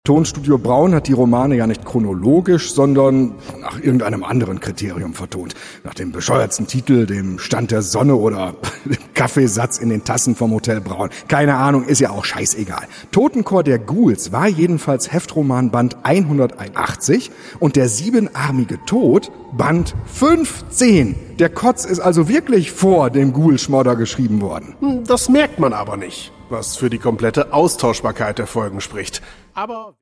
Tonstudio Braun hat die Romane ja nicht chronologisch, sondern nach irgendeinem anderen Kriterium vertont. Nach dem bescheuertsten Titel, dem Stand der Sonne oder dem Kaffeesatz in den Tassen vom Hotel Braun. Keine Ahnung, ist ja auch scheißegal. Totenchor der Ghouls war jedenfalls Heftroman Band 181 und der siebenarmige Tod Band 15. Der Kotz ist also wirklich vor dem Ghoul-Schmodder geschrieben worden. Das merkt man aber nicht, was für die komplette Austauschbarkeit der Folgen spricht. Aber